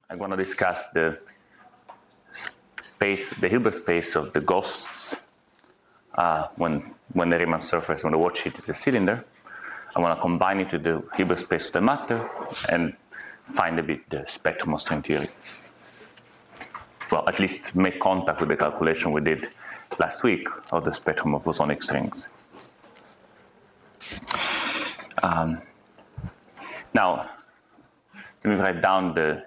I'm going to discuss the space, the Hilbert space of the ghosts when the Riemann surface, when the world sheet is a cylinder. I want to combine it with the Hilbert space of the matter and find a bit the spectrum of string theory. Well, at least make contact with the calculation we did last week of the spectrum of bosonic strings. Now, let me write down the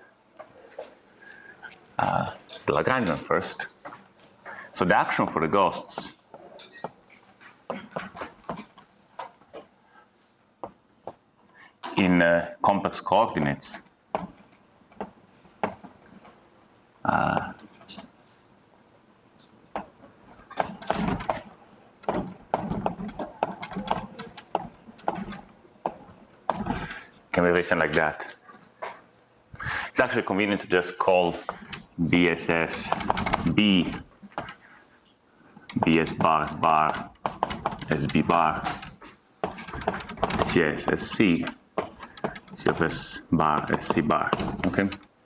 Lagrangian first. So the action for the ghosts in complex coordinates can be written like that. It's actually convenient to just call BSS B, BS bar S bar, SB bar, CS SC, C of S bar SC bar, okay?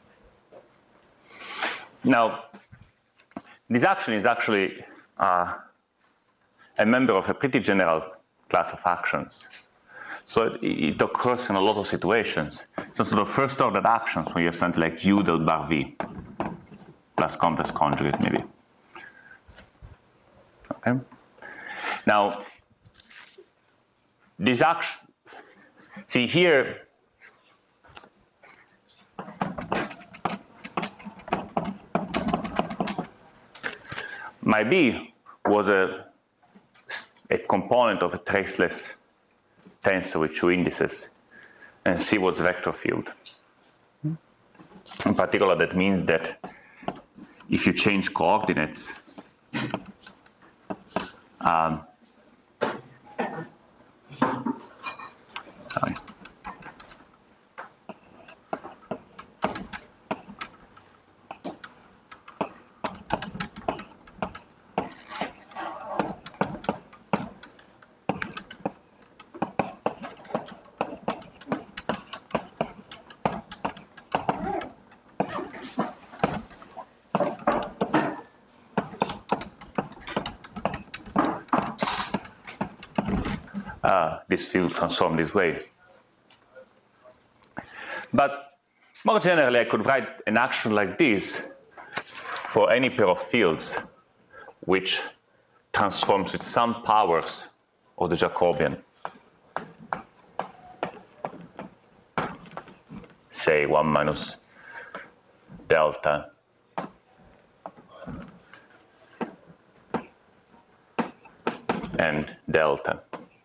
Now, this action is actually a member of a pretty general class of actions. So it occurs in a lot of situations. So sort of first order actions when you have something like U del bar V plus complex conjugate maybe. Okay. Now, this action, see here, my B was a component of a traceless tensor with two indices, and C was vector field. In particular, that means that if you change coordinates, this field transformed this way. But more generally, I could write an action like this for any pair of fields which transforms with some powers of the Jacobian. Say 1 minus delta and delta.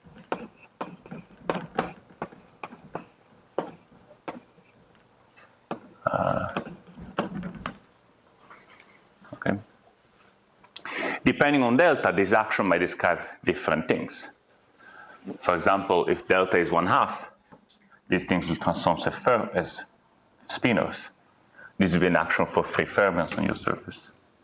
Okay. Depending on delta, this action might describe different things. For example, if delta is 1/2, these things will transform as spinors. This will be an action for free fermions on your surface.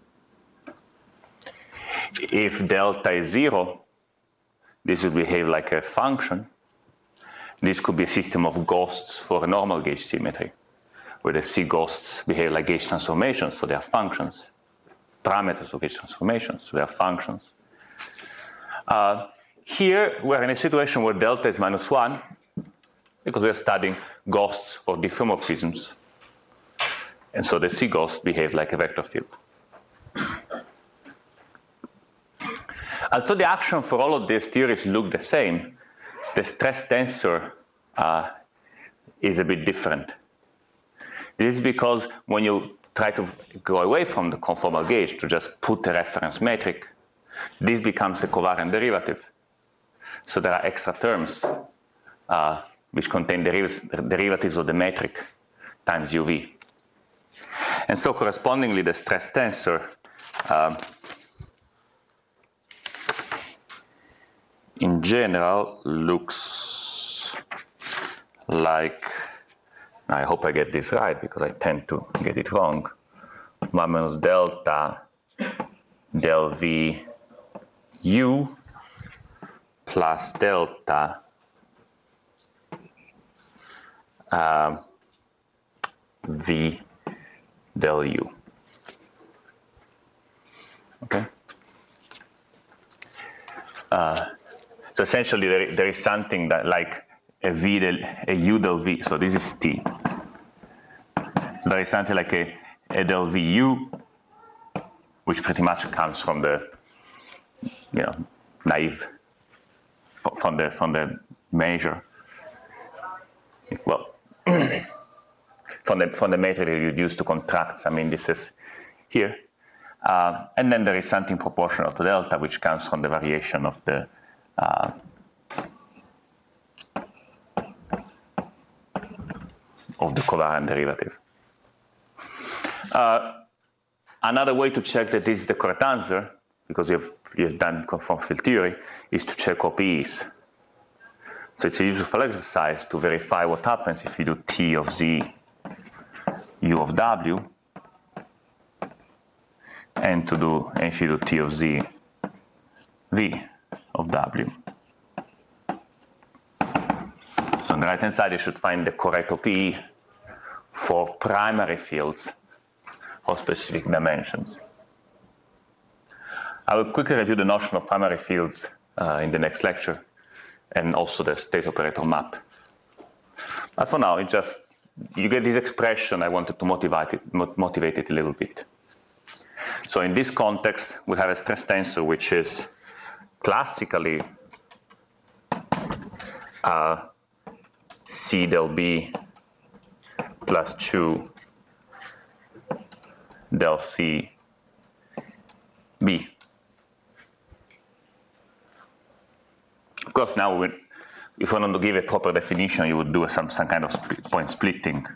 If delta is 0, this will behave like a function. This could be a system of ghosts for a normal gauge symmetry, where the C ghosts behave like gauge transformations, so they are functions. Parameters of gauge transformations, so they are functions. Here, we're in a situation where delta is -1, because we're studying ghosts for diffeomorphisms. And so the C ghosts behave like a vector field. Although the action for all of these theories look the same, the stress tensor is a bit different. This is because when you try to go away from the conformal gauge to just put a reference metric, this becomes a covariant derivative. So there are extra terms which contain derivatives of the metric times UV. And so correspondingly, the stress tensor in general looks like, I hope I get this right because I tend to get it wrong, 1 minus delta del V U plus delta V del U. Okay. So essentially, there is something that like a U del V. So this is T. So there is something like a del VU, which pretty much comes from the, naive, from the measure. Well, from the measure that you use to contract some indices here. And then there is something proportional to delta, which comes from the variation of the covariant derivative. Another way to check that this is the correct answer, because you've done conformal field theory, is to check OPEs. So it's a useful exercise to verify what happens if you do T of Z, U of W, and if you do T of Z, V of W. So on the right-hand side, you should find the correct OPE for primary fields of specific dimensions. I will quickly review the notion of primary fields in the next lecture, and also the state operator map. But for now, you get this expression. I wanted to motivate it a little bit. So in this context, we have a stress tensor which is classically C del B plus 2 del C B. Of course, now if we want to give a proper definition, you would do some kind of point splitting.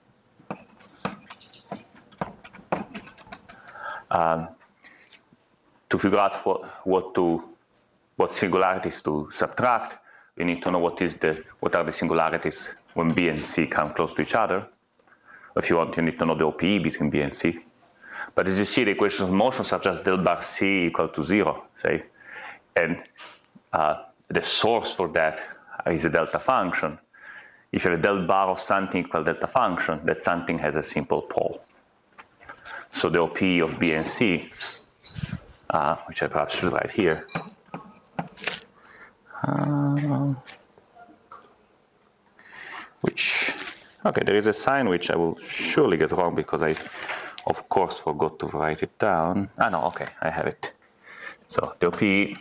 To figure out what singularities to subtract, we need to know what are the singularities when B and C come close to each other. If you want, you need to know the OPE between B and C. But as you see, the equations of motion such as del bar C equal to 0, say, and the source for that is a delta function. If you have a del bar of something equal delta function, that something has a simple pole. So the OPE of B and C, which I perhaps should write here, there is a sign which I will surely get wrong because I, of course, forgot to write it down. I have it. So the OPE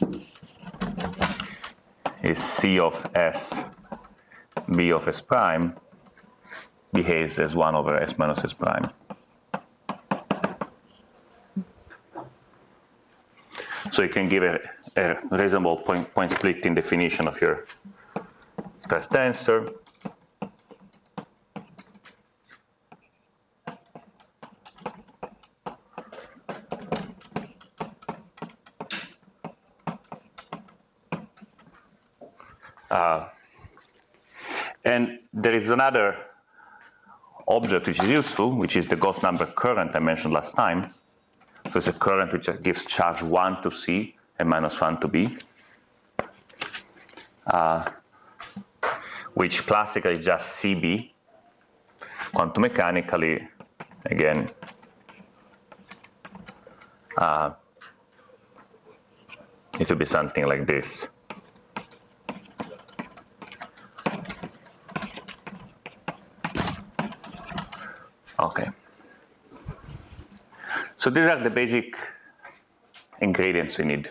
is C of S, B of S prime, behaves as 1 over S minus S prime. So you can give a reasonable point splitting definition of your stress tensor. And there is another object which is useful, which is the Gauss number current I mentioned last time. So it's a current which gives charge 1 to C and minus 1 to B, which classically is just CB. Quantum mechanically, again, it will be something like this. Okay. So these are the basic ingredients we need.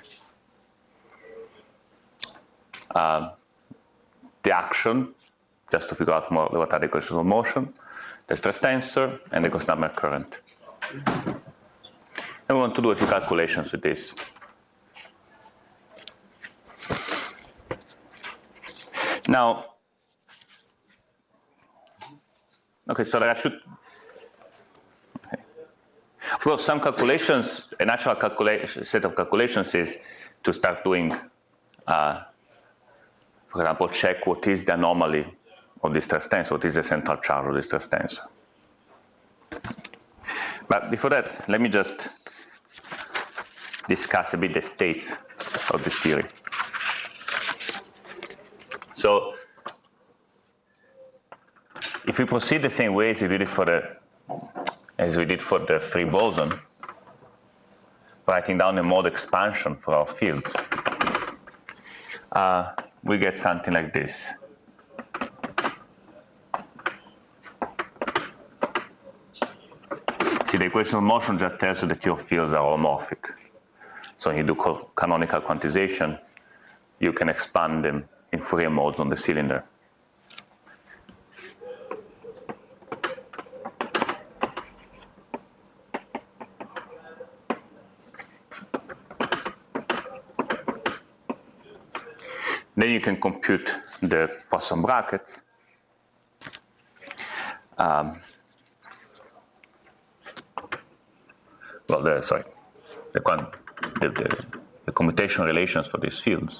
The action, just to figure out more what are the equations of motion, the stress tensor, and the Gauss number current. And we want to do a few calculations with this. Now, okay, so I should. Of course, some calculations, a natural set of calculations is to start doing, for example, check what is the anomaly of the stress tensor, what is the central charge of the stress tensor. But before that, let me just discuss a bit the states of this theory. So, if we proceed the same way as we did it for the as we did for the free boson, writing down a mode expansion for our fields, we get something like this. See, the equation of motion just tells you that your fields are holomorphic. So when you do canonical quantization, you can expand them in Fourier modes on the cylinder. Then you can compute the Poisson brackets. The commutation relations for these fields.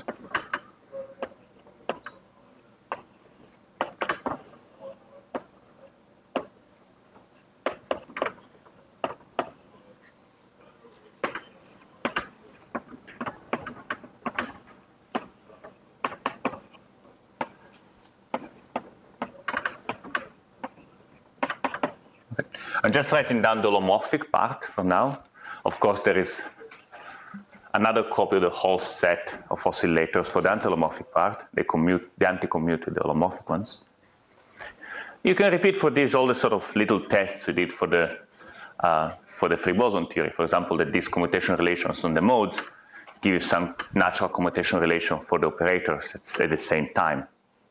I'm just writing down the holomorphic part for now. Of course, there is another copy of the whole set of oscillators for the anti-holomorphic part. They anti-commute with the holomorphic ones. You can repeat for this all the sort of little tests we did for the free boson theory. For example, that these commutation relations on the modes give you some natural commutation relation for the operators at the same time.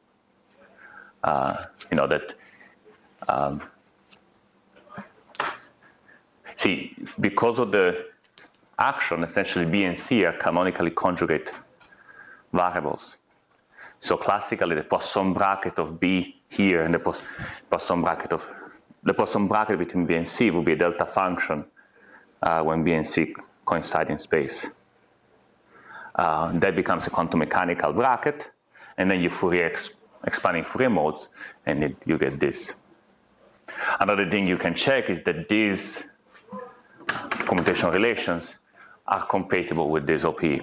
See, because of the action, essentially B and C are canonically conjugate variables. So classically, the Poisson bracket of B here and the Poisson bracket between B and C will be a delta function when B and C coincide in space. That becomes a quantum mechanical bracket, and then you expand in Fourier modes, and you get this. Another thing you can check is that these commutation relations are compatible with this OPE.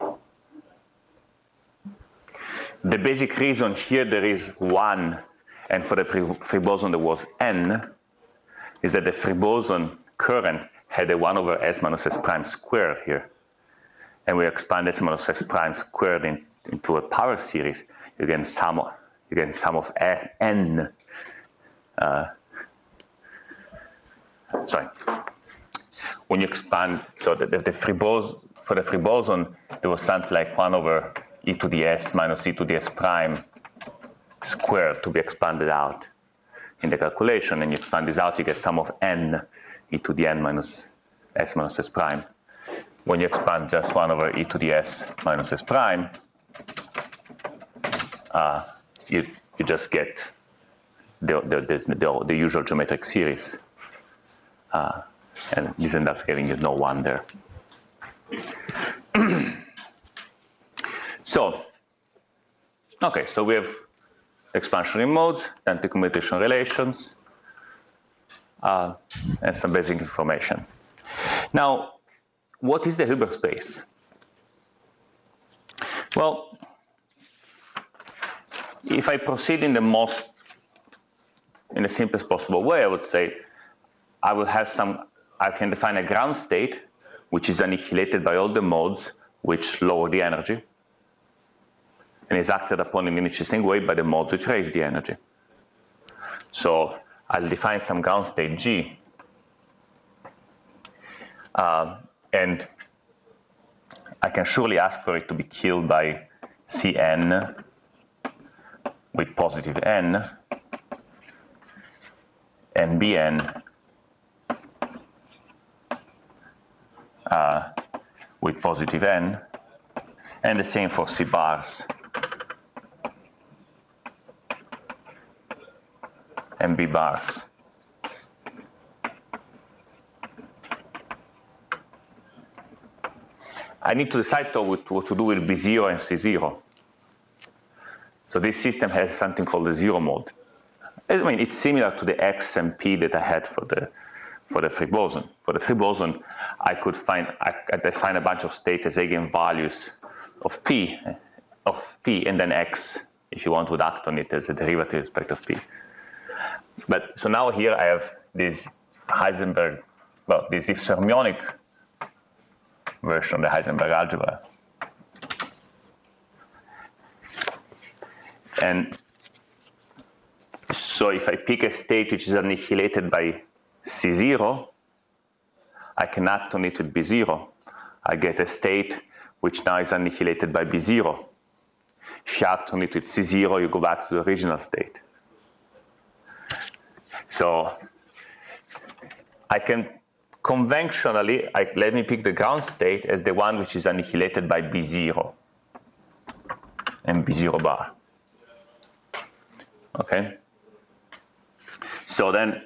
The basic reason here there is 1, and for the free boson there was n, is that the free boson current had a 1 over s minus s prime squared here. And we expand s minus s prime squared into a power series, you get sum of n. When you expand, so for the free boson, there was something like 1 over e to the s minus e to the s prime squared to be expanded out in the calculation, and you expand this out, you get sum of n e to the n minus s prime. When you expand just 1 over e to the s minus s prime, you just get the usual geometric series. And this ends up giving you no 1 there. So we have expansion in modes, anti-commutation relations, and some basic information. Now, what is the Hilbert space? Well, if I proceed in the simplest possible way, I would say I can define a ground state which is annihilated by all the modes which lower the energy, and is acted upon in an interesting way by the modes which raise the energy. So I'll define some ground state G, and I can surely ask for it to be killed by Cn with positive n, and Bn with positive n, and the same for C bars and B bars. I need to decide though what to do with B0 and C0. So this system has something called the zero mode. I mean, it's similar to the X and P that I had for the free boson. For the free boson, I define a bunch of states as eigenvalues of P, and then X, if you want, would act on it as a derivative with respect of P. But so now here I have this Heisenberg, well, this is fermionic version of the Heisenberg algebra. And so if I pick a state which is annihilated by C0, I can act on it with B0. I get a state which now is annihilated by B0. If you act on it with C0, you go back to the original state. So I can conventionally, let me pick the ground state as the one which is annihilated by B0 and B0 bar. Okay? So then,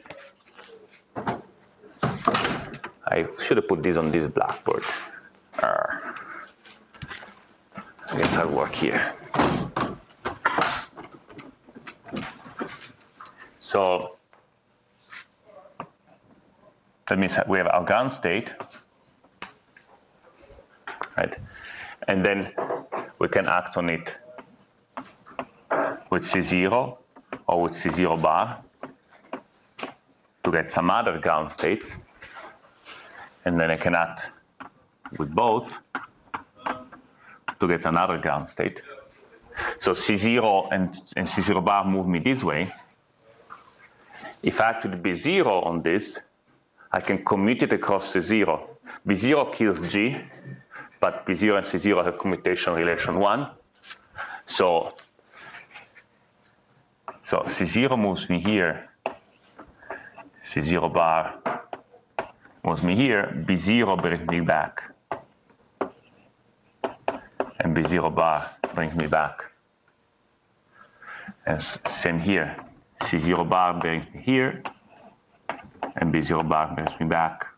I should have put this on this blackboard. I guess I'll work here. So that means we have our ground state, right? And then we can act on it with C0 or with C0 bar to get some other ground states. And then I can act with both to get another ground state. So C0 and C0 bar move me this way. If I act with B0 on this, I can commute it across C0. B0 kills G, but B0 and C0 have commutation relation 1. So C0 moves me here. C0 bar moves me here. B0 brings me back. And B0 bar brings me back. And same here. C0 bar brings me here. And B0 bar brings me back.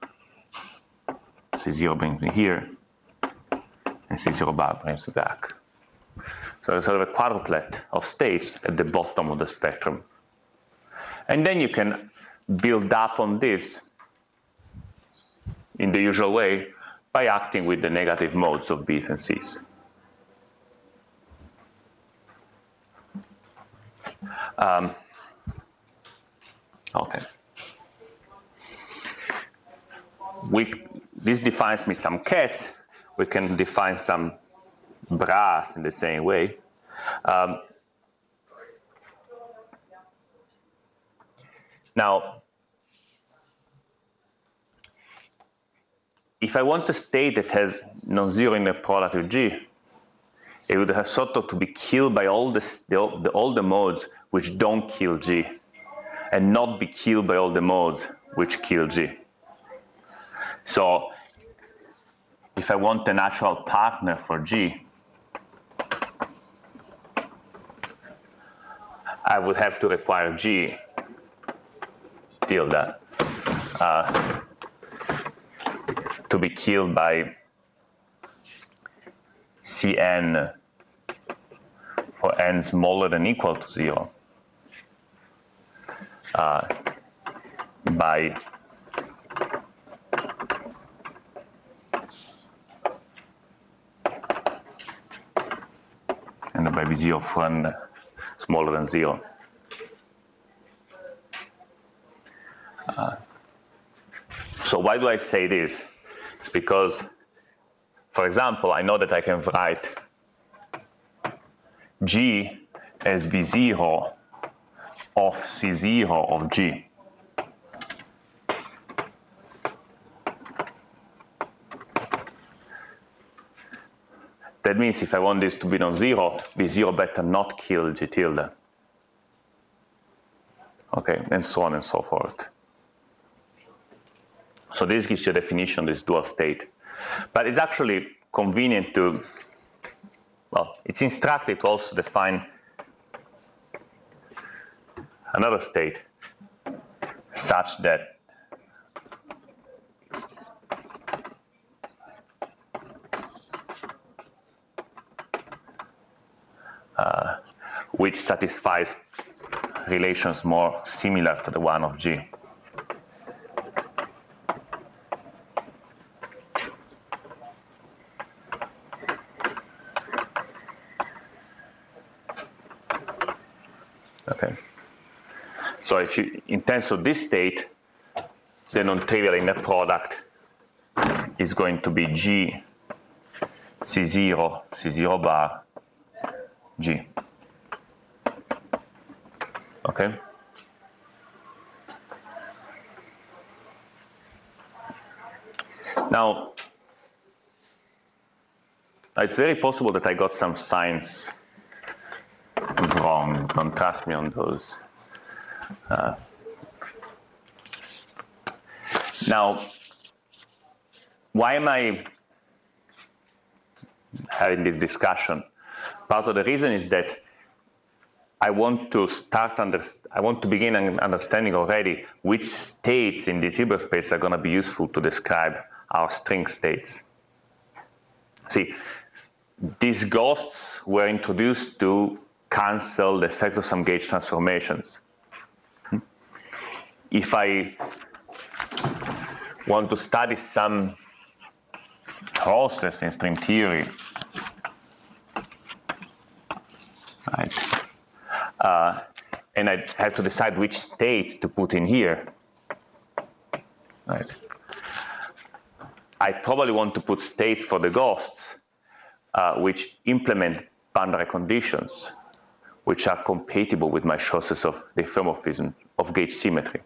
C0 brings me here. And C0 bar brings me back. So there's sort of a quadruplet of states at the bottom of the spectrum. And then you can build up on this in the usual way by acting with the negative modes of B's and C's. Okay. This defines me some cats. We can define some bras in the same way. Now, if I want a state that has non-zero inner product with G, it would have sort of to be killed by all the modes which don't kill G, and not be killed by all the modes which kill G. So if I want a natural partner for G, I would have to require G tilde to be killed by Cn for n smaller than equal to 0 by B0 for n smaller than 0. So why do I say this? It's because, for example, I know that I can write G as B0 of C0 of G. That means if I want this to be non-zero, B0 better not kill G tilde. Okay, and so on and so forth. So this gives you a definition of this dual state. But it's actually convenient to, well, it's instructive to also define another state such that which satisfies relations more similar to the one of G. Okay. So if you, in terms of this state, the non-trivial inner product is going to be G C0 bar G. Okay? Now, it's very possible that I got some signs wrong. Don't trust me on those. Now, why am I having this discussion? Part of the reason is that I want to begin understanding already which states in this Hilbert space are going to be useful to describe our string states. See, these ghosts were introduced to cancel the effect of some gauge transformations. If I want to study some process in string theory, right, and I have to decide which states to put in here, right, I probably want to put states for the ghosts which implement boundary conditions which are compatible with my choices of the diffeomorphism of gauge symmetry.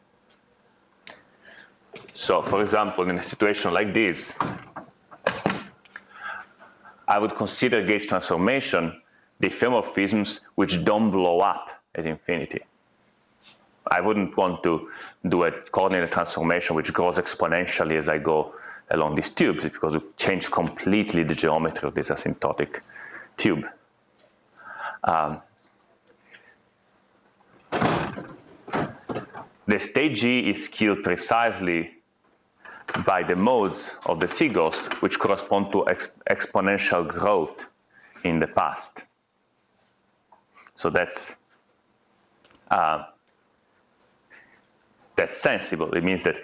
So, for example, in a situation like this, I would consider gauge transformation diffeomorphisms which don't blow up at infinity. I wouldn't want to do a coordinate transformation which grows exponentially as I go along these tubes, because it changes completely the geometry of this asymptotic tube. The state G is killed precisely by the modes of the C ghost, which correspond to exponential growth in the past. So that's sensible. It means that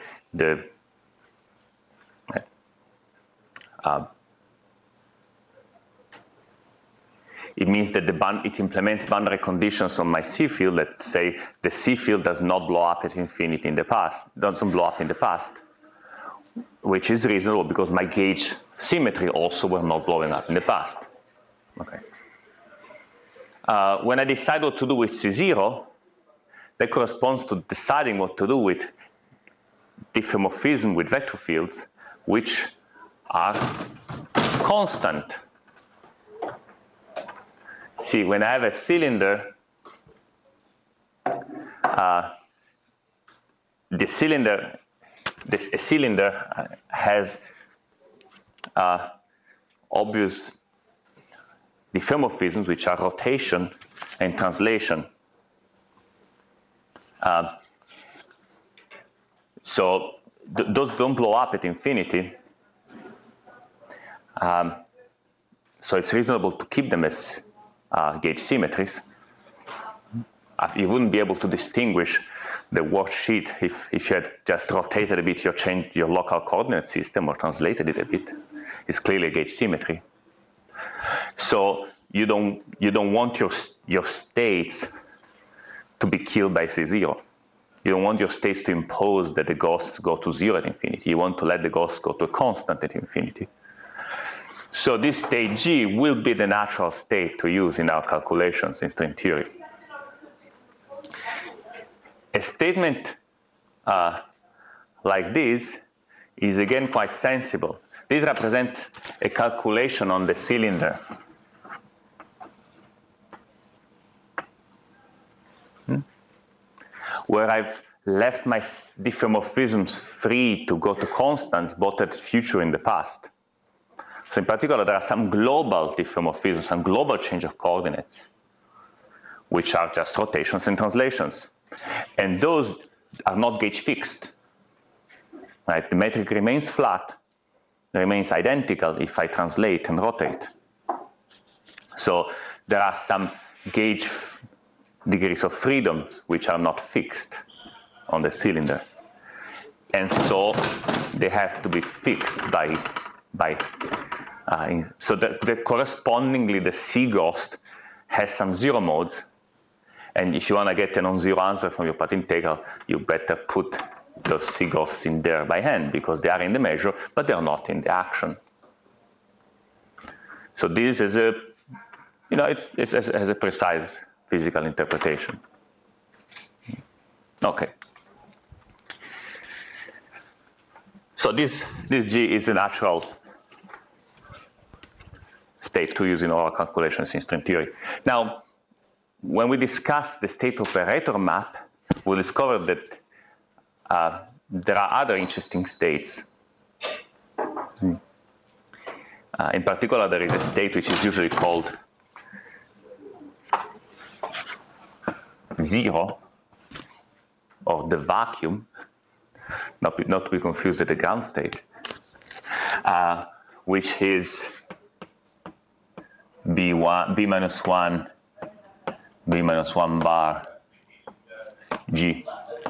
it implements boundary conditions on my C field. Let's say the C field does not blow up at infinity in the past, doesn't blow up in the past, which is reasonable because my gauge symmetry also were not blowing up in the past. Okay. When I decide what to do with C0, that corresponds to deciding what to do with diffeomorphism with vector fields, which are constant. See, when I have a cylinder, a cylinder has obvious diffeomorphisms, which are rotation and translation. So those don't blow up at infinity. So it's reasonable to keep them as gauge symmetries. You wouldn't be able to distinguish the worksheet if you had just rotated a bit your local coordinate system or translated it a bit. It's clearly a gauge symmetry. So you don't want your states to be killed by C0. You don't want your states to impose that the ghosts go to 0 at infinity. You want to let the ghosts go to a constant at infinity. So this state G will be the natural state to use in our calculations in string theory. A statement like this is again quite sensible. This represents a calculation on the cylinder. Where I've left my diffeomorphisms free to go to constants both at the future and the past. So in particular, there are some global diffeomorphisms, some global change of coordinates, which are just rotations and translations. And those are not gauge fixed. Right? The metric remains flat, remains identical if I translate and rotate. So there are some gauge degrees of freedom which are not fixed on the cylinder. And so they have to be fixed so that correspondingly the C ghost has some 0 modes. And if you want to get a non-zero answer from your path integral, you better put those C ghosts in there by hand because they are in the measure, but they are not in the action. So this is a, it has a precise physical interpretation. Okay. So this G is a natural state to use in our calculations in string theory. Now, when we discuss the state operator map, we discovered that there are other interesting states. In particular, there is a state which is usually called 0, or the vacuum, not to be confused with the ground state, which is B minus 1 bar G.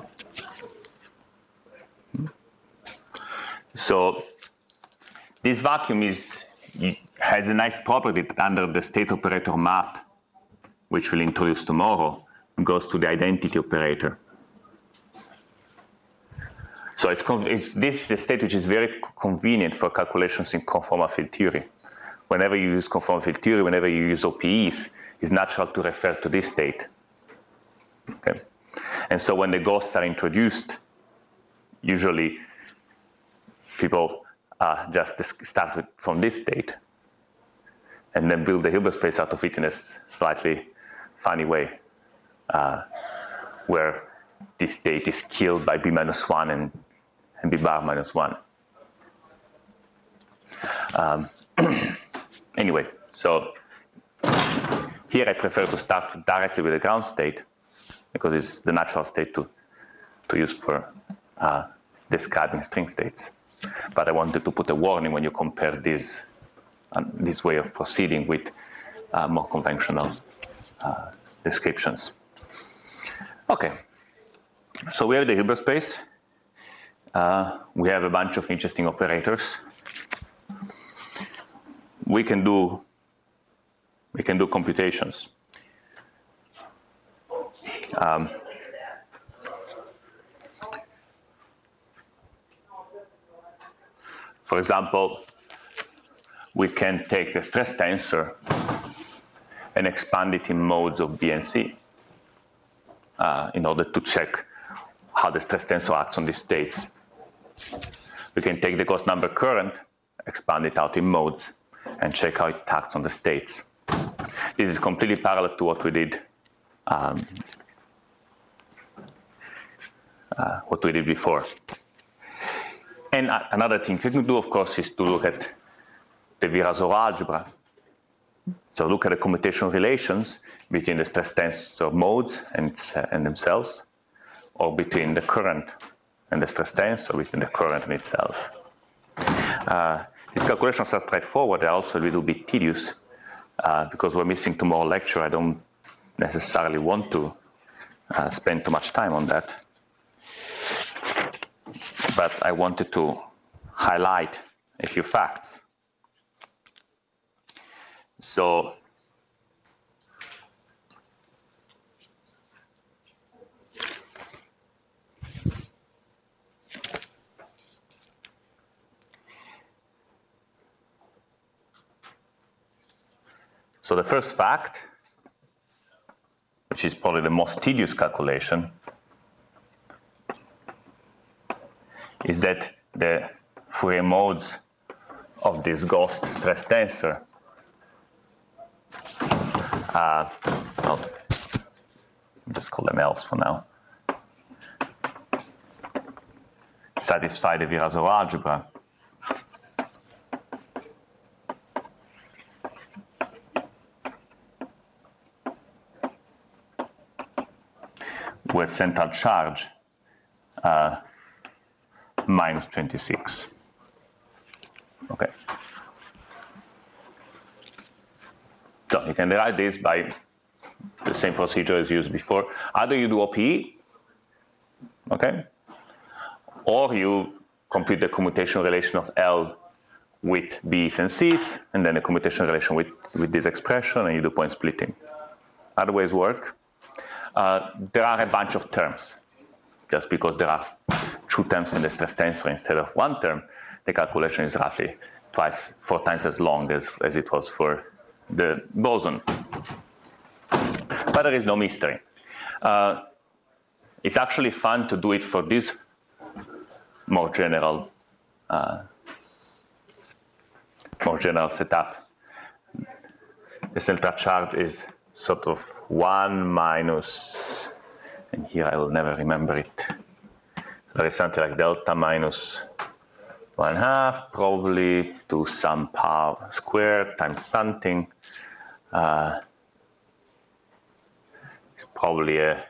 So this vacuum has a nice property that under the state operator map, which we'll introduce tomorrow, goes to the identity operator. So this is a state which is very convenient for calculations in conformal field theory. Whenever you use conformal field theory, whenever you use OPEs, it's natural to refer to this state. Okay? And so when the ghosts are introduced, usually people just start from this state and then build the Hilbert space out of it in a slightly funny way, where this state is killed by B minus 1 and B bar minus 1. Anyway, so here I prefer to start directly with the ground state because it's the natural state to use for describing string states. But I wanted to put a warning when you compare this way of proceeding with more conventional descriptions. Okay, so we have the Hilbert space. We have a bunch of interesting operators. We can do computations. For example, we can take the stress tensor and expand it in modes of B and C in order to check how the stress tensor acts on these states. We can take the ghost number current, expand it out in modes, and check how it acts on the states. This is completely parallel to what we did before. And another thing you can do, of course, is to look at the Virasoro algebra. So look at the commutation relations between the stress tensor modes and themselves, or between the current and the stress tensor, between the current and itself. These calculations are straightforward. They're also a little bit tedious because we're missing tomorrow lecture. I don't necessarily want to spend too much time on that. But I wanted to highlight a few facts. So the first fact, which is probably the most tedious calculation, is that the Fourier modes of this ghost stress tensor I'll just call them L's for now, satisfy the Virasoro algebra. With central charge minus 26. Okay. So you can derive this by the same procedure as used before. Either you do OPE, okay, or you compute the commutation relation of L with B's and C's, and then the commutation relation with this expression, and you do point splitting. Other ways work. There are a bunch of terms, just because there are 2 terms in the stress tensor instead of 1 term, the calculation is roughly 4 times as long as it was for the boson. But there is no mystery. It's actually fun to do it for this more general setup. The central charge is sort of 1 minus, and here I will never remember it. There is something like delta minus 1/2, probably to some power squared times something. It's probably a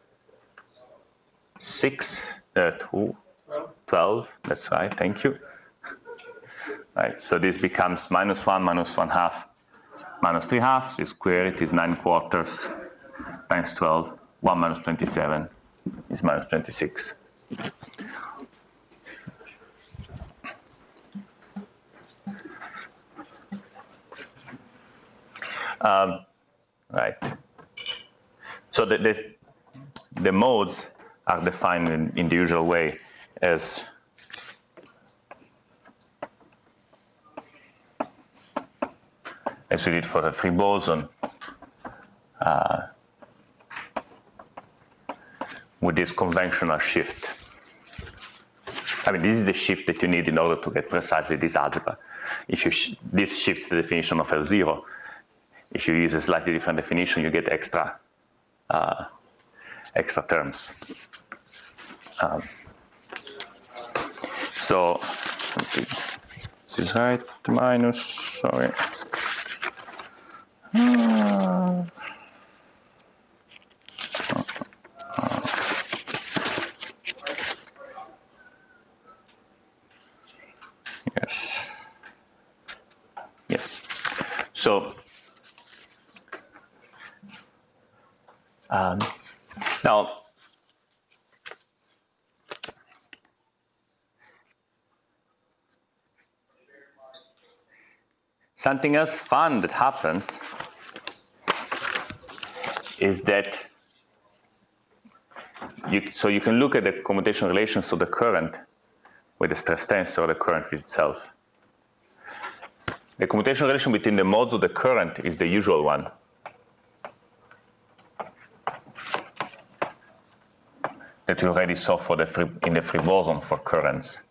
12. That's right. Thank you. Right. So this becomes -1 minus 1/2 minus 3/2. So you square it is 9/4 times 12. 1 minus 27 is minus 26. Right. So the modes are defined in the usual way as we did for the free boson, with this conventional shift. I mean, this is the shift that you need in order to get precisely this algebra. If you this shifts the definition of L0. If you use a slightly different definition, you get extra terms. So let's see. This is right. Minus. Sorry. Yes. So now something else fun that happens is that you can look at the commutation relations of the current with the stress tensor, the current itself. The commutation relation between the modes of the current is the usual one. That we already saw for in the free boson for currents.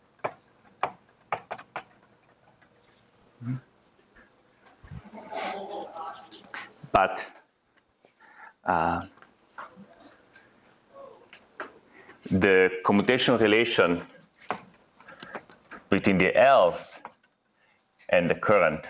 But the commutation relation between the L's and the current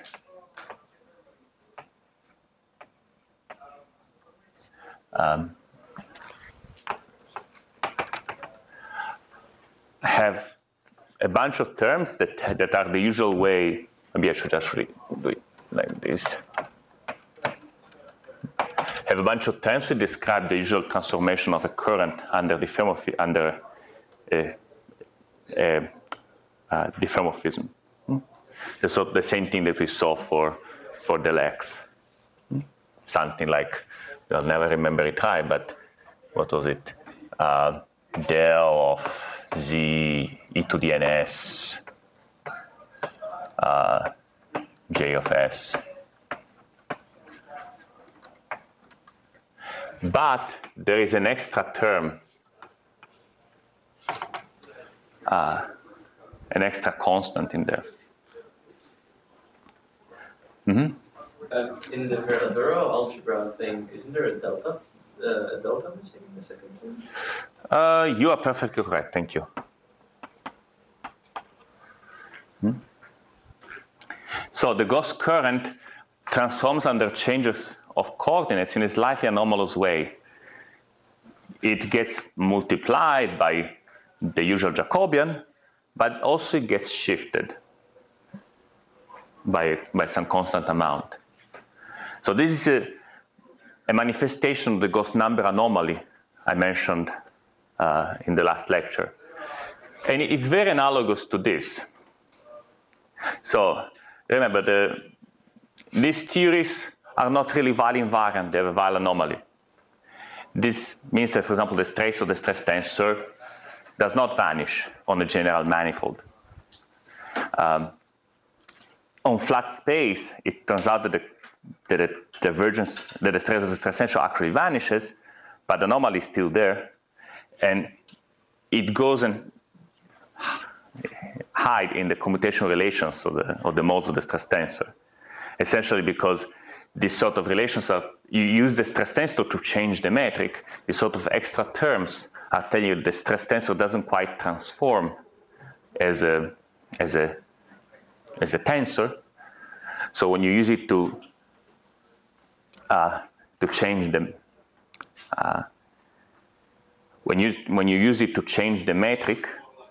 have a bunch of terms that are the usual way. Maybe I should actually do it like this. Have a bunch of terms to describe the usual transformation of a current under diffeomorphism. So the same thing that we saw for del X. Something like, I'll never remember it right, but what was it? Del of z e to the ns j of s. But there is an extra term, an extra constant in there. Mm-hmm. In the Ferraro algebra thing, isn't there a delta missing in the second term? You are perfectly correct. Thank you. So the Gauss current transforms under changes of coordinates in a slightly anomalous way. It gets multiplied by the usual Jacobian, but also it gets shifted by some constant amount. So this is a manifestation of the Gauss number anomaly I mentioned in the last lecture. And it's very analogous to this. So remember, these theories are not really Weyl invariant, they have a Weyl anomaly. This means that, for example, the trace of the stress tensor does not vanish on a general manifold. On flat space, it turns out that the divergence, that the stress tensor actually vanishes, but the anomaly is still there, and it goes and hide in the computational relations of the modes of the stress tensor. Essentially because these sort of relations are, you use the stress tensor to change the metric, these sort of extra terms are telling you the stress tensor doesn't quite transform as a tensor. So when you use it to change the when you use it to change the metric,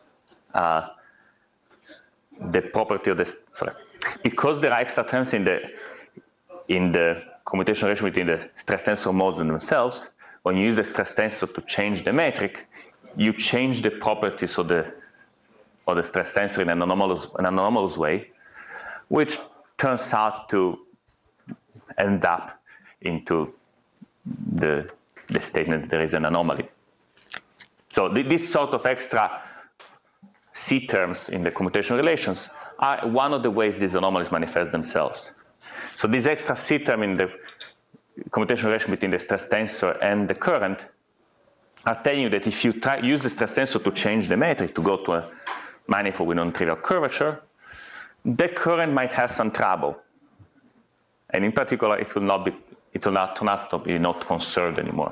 the property of the because there are extra terms in the computational relation between the stress tensor modes themselves, when you use the stress tensor to change the metric, you change the properties of the stress tensor in an anomalous way, which turns out to end up into the statement that there is an anomaly. So this sort of extra C terms in the computational relations are one of the ways these anomalies manifest themselves. So this extra C term in the computational relation between the stress tensor and the current are telling you that if you use the stress tensor to change the metric to go to a manifold with non-trivial curvature, the current might have some trouble. And in particular, it will not turn out to be not conserved anymore.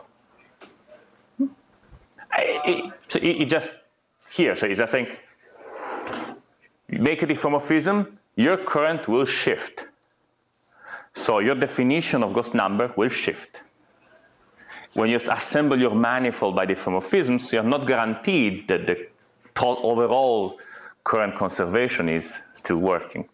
So it just here, so it's just saying, you make a diffeomorphism, your current will shift. So your definition of Gauss number will shift. When you assemble your manifold by diffeomorphisms, you are not guaranteed that the overall current conservation is still working.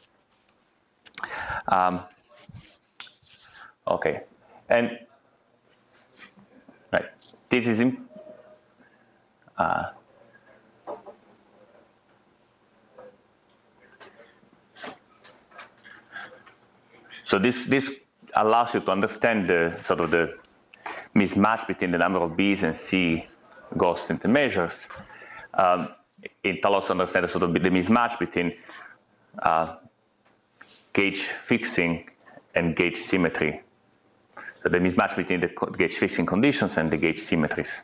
Okay, and right, this is so this allows you to understand the sort of the mismatch between the number of B's and C Gauss intermeasures. It allows to understand the sort of the mismatch between gauge fixing and gauge symmetry. So the mismatch between the gauge fixing conditions and the gauge symmetries.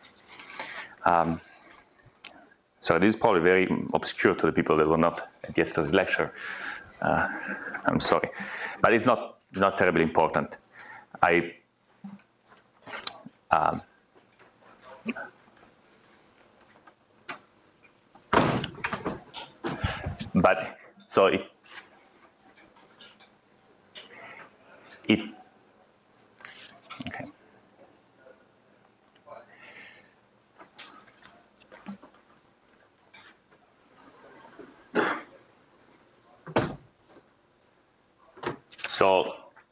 So this is probably very obscure to the people that were not at yesterday's lecture. I'm sorry, but it's not terribly important. But so it okay. So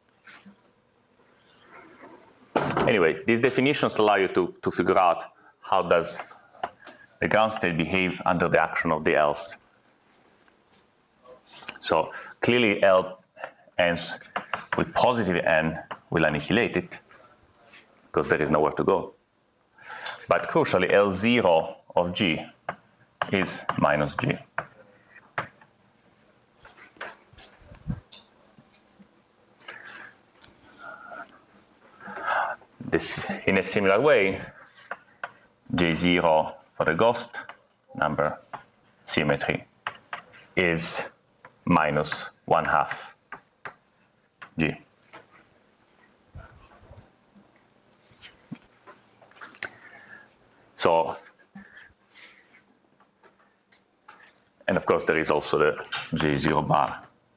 anyway, these definitions allow you to figure out how does the ground state behave under the action of the else. So clearly L ends with positive n will annihilate it because there is nowhere to go. But crucially, L0 of G is minus G. This, in a similar way, J0 for the Gauss number symmetry is minus 1/2 G. So, and of course there is also the J0 bar.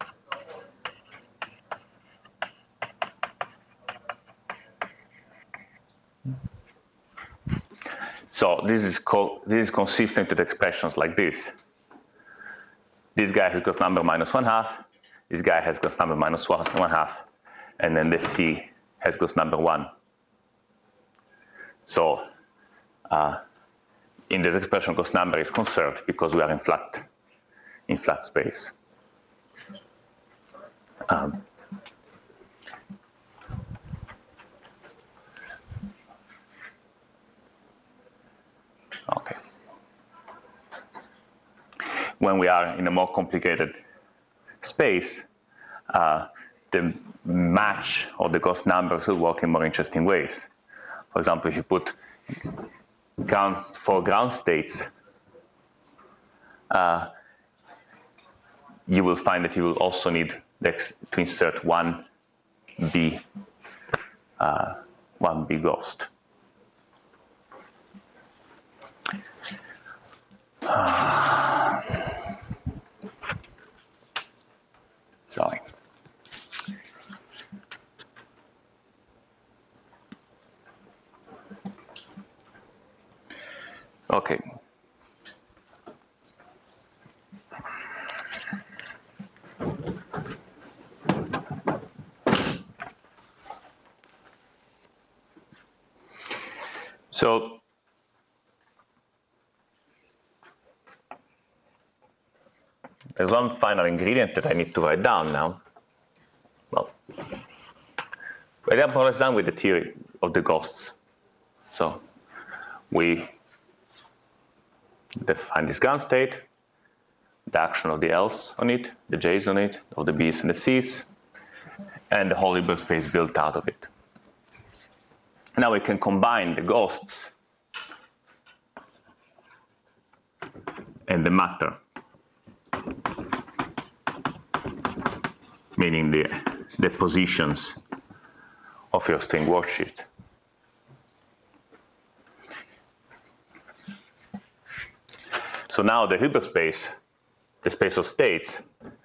So this is consistent with expressions like this. This guy has Gauss number minus 1/2. This guy has Gauss number minus 1/2. And then the C has Gauss number 1. So in this expression, Gauss number is conserved because we are in flat space. Okay. when we are in a more complicated space, the match or the ghost numbers will work in more interesting ways. For example, if you put four ground states, you will find that you will also need to insert one B ghost. Sorry. Okay. So there's one final ingredient that I need to write down now. Well, we are more or less done with the theory of the ghosts. So we define this ground state, the action of the L's on it, the J's on it, of the B's and the C's, and the whole Hilbert space built out of it. Now we can combine the ghosts and the matter, meaning the positions of your string worksheet. So now the Hilbert space, the space of states,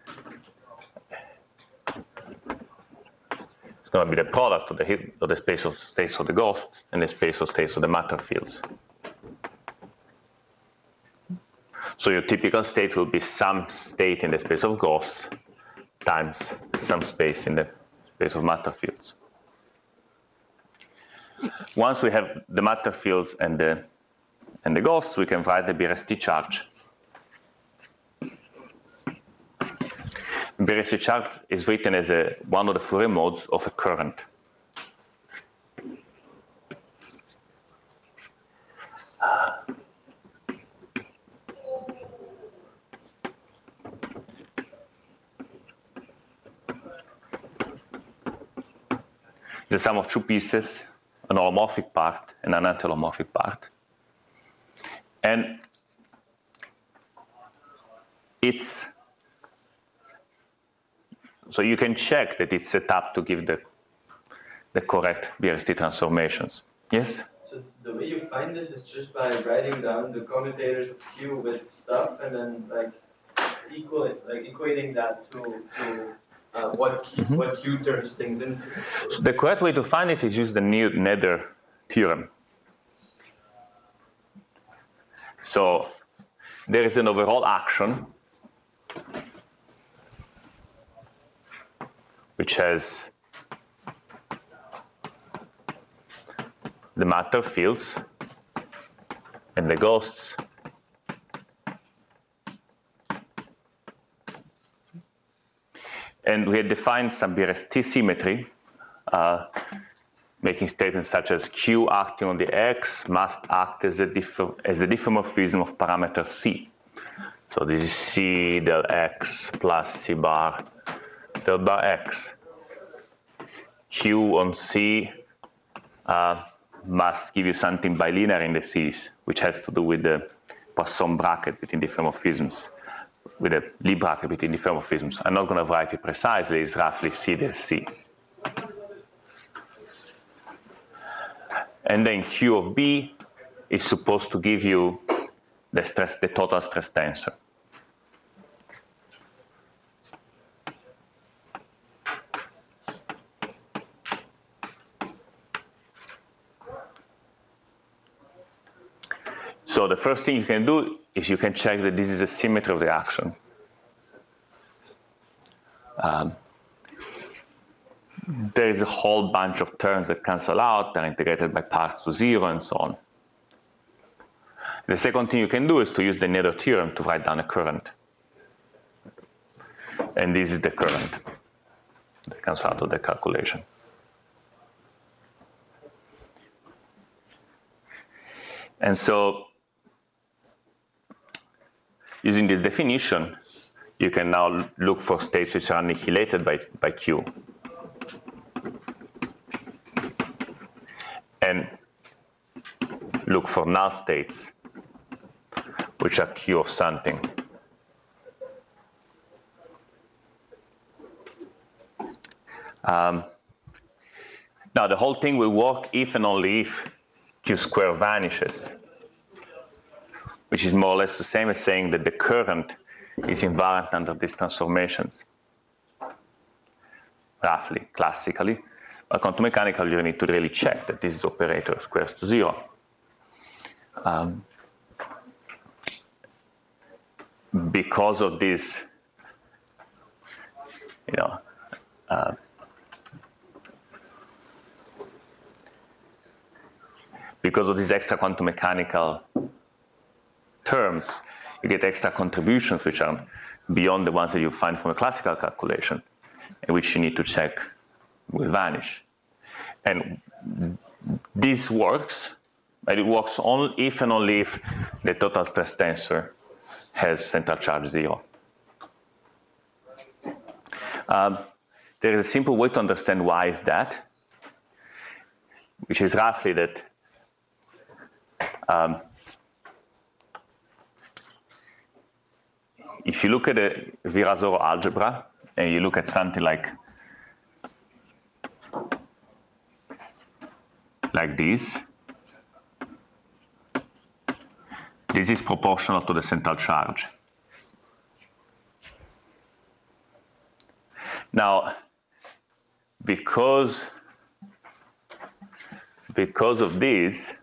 is going to be the product of the space of states of the ghosts and the space of states of the matter fields. So your typical state will be some state in the space of ghosts times some space in the space of matter fields. Once we have the matter fields and the ghosts, we can write the BRST charge. BRST charge is written as one of the Fourier modes of a current. The sum of two pieces, an holomorphic part and an anti-holomorphic part. And so you can check that it's set up to give the correct BRST transformations. Yes? So the way you find this is just by writing down the commutators of Q with stuff and then equating that to what Q turns things into. So the correct way to find it is use the Nether theorem. So there is an overall action which has the matter fields and the ghosts and we had defined some BRST symmetry, making statements such as Q acting on the X must act as a diffeomorphism of parameter C. So this is C del X plus C bar del bar X. Q on C must give you something bilinear in the C's, which has to do with the Poisson bracket between diffeomorphisms, with a Lie bracket between diffeomorphisms. I'm not going to write it precisely, it's roughly C del C. And then Q of B is supposed to give you the total stress tensor. So the first thing you can do is you can check that this is a symmetry of the action. There is a whole bunch of terms that cancel out, they're integrated by parts to zero and so on. The second thing you can do is to use the Nether theorem to write down a current. And this is the current that comes out of the calculation. And so using this definition, you can now look for states which are annihilated by Q. And look for null states which are Q of something. Now the whole thing will work if and only if Q square vanishes, which is more or less the same as saying that the current is invariant under these transformations. Roughly, classically. But quantum mechanical, you need to really check that this operator squares to 0. Because of this, because of these extra quantum mechanical terms, you get extra contributions which are beyond the ones that you find from a classical calculation, and which you need to check will vanish. And this works, but it works only if and only if the total stress tensor has central charge 0. There is a simple way to understand why is that, which is roughly that if you look at a Virasoro algebra and you look at something like this, this is proportional to the central charge. Now, because of this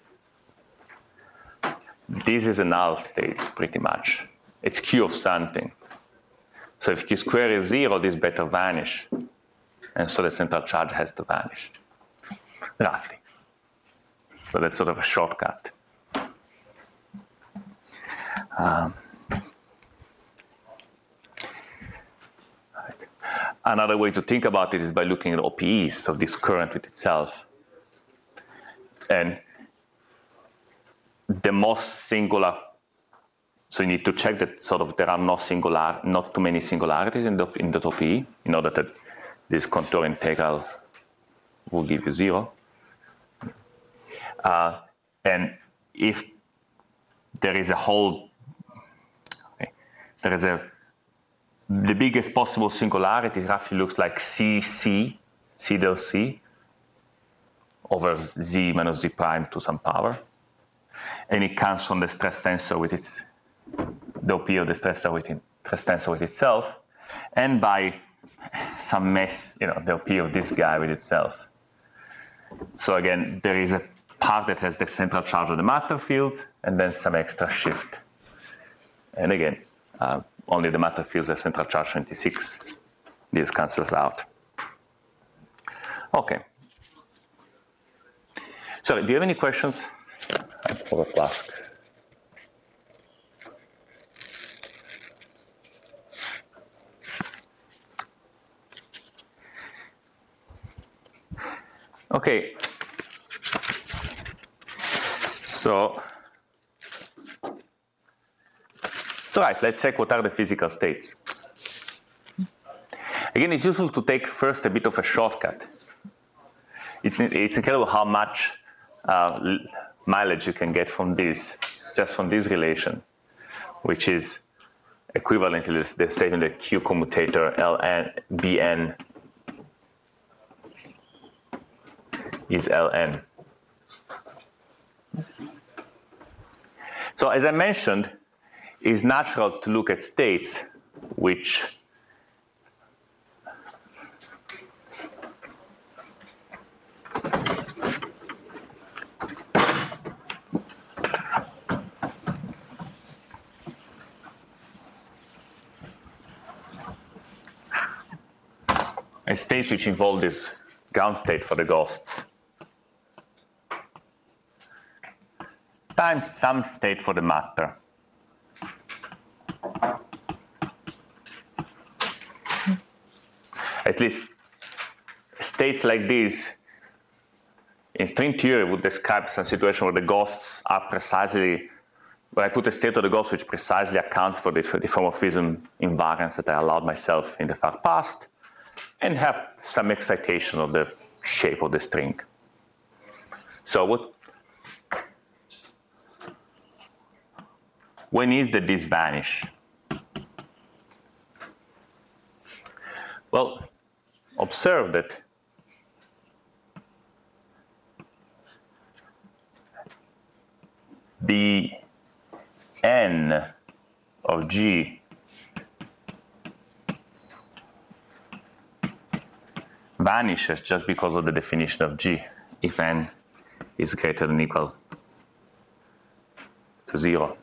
is a null state, pretty much. It's Q of something. So if Q square is 0, this better vanish. And so the central charge has to vanish, roughly. So that's sort of a shortcut. Another way to think about it is by looking at OPEs of this current with itself. And the most singular, so you need to check that sort of there are not too many singularities in the OPE in order that this contour integral will give you 0. And if there is a whole, the biggest possible singularity roughly looks like C del C over Z minus Z prime to some power. And it comes from the stress tensor with the OP of the stress tensor with itself, and by some mess, the OP of this guy with itself. So again, there is a part that has the central charge of the matter field, and then some extra shift. And again, only the matter fields have central charge 26. This cancels out. Okay. Sorry, do you have any questions? I forgot to ask. Okay. So right, let's check what are the physical states. Again, it's useful to take first a bit of a shortcut. It's incredible how much mileage you can get from this, just from this relation, which is equivalent to the statement that Q commutator Ln Bn is Ln. So as I mentioned, it's natural to look at states which involve this ground state for the ghosts times some state for the matter. At least states like this in string theory would describe some situation where the ghosts are precisely where I put a state of the ghost which precisely accounts for the diffeomorphism invariance that I allowed myself in the far past, and have some excitation of the shape of the string. So when is that this vanish? Well, observe that the n of G vanishes just because of the definition of G, if n is greater than or equal to 0.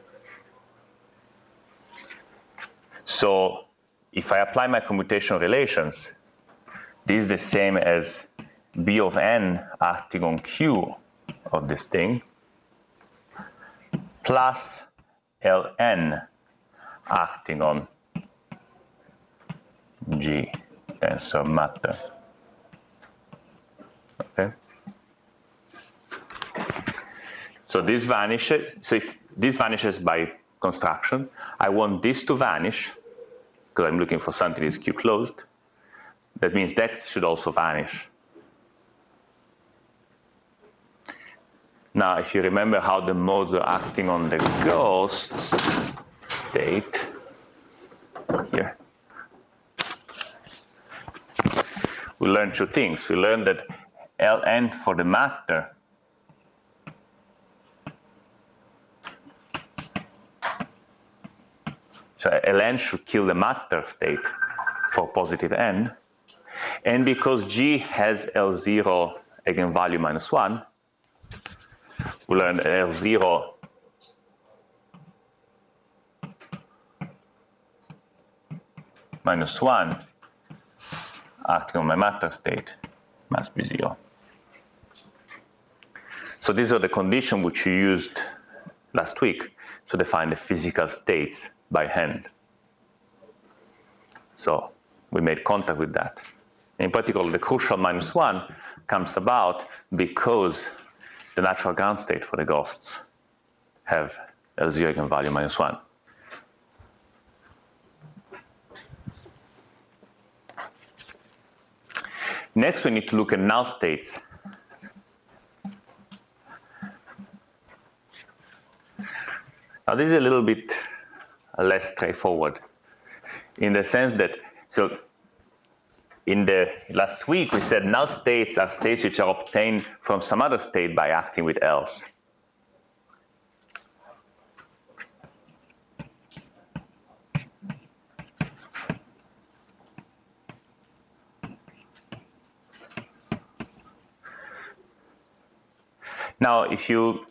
So if I apply my computational relations, this is the same as B of n acting on Q of this thing, plus Ln acting on G tensor matter. Okay. So this vanishes. So if this vanishes by construction, I want this to vanish because I'm looking for something that is Q closed. That means that should also vanish. Now, if you remember how the modes are acting on the ghost state, here, we learned two things. We learned that Ln for the matter so Ln should kill the matter state for positive n, and because G has L0 eigenvalue minus 1, we learned L0 minus 1 acting on my matter state must be 0. So these are the conditions which you used last week to define the physical states by hand. So we made contact with that. In particular, the crucial minus 1 comes about because the natural ground state for the ghosts have L0 eigenvalue minus 1. Next, we need to look at null states. Now, this is a little bit less straightforward in the sense that, so in the last week, we said null states are states which are obtained from some other state by acting with else. Now, if you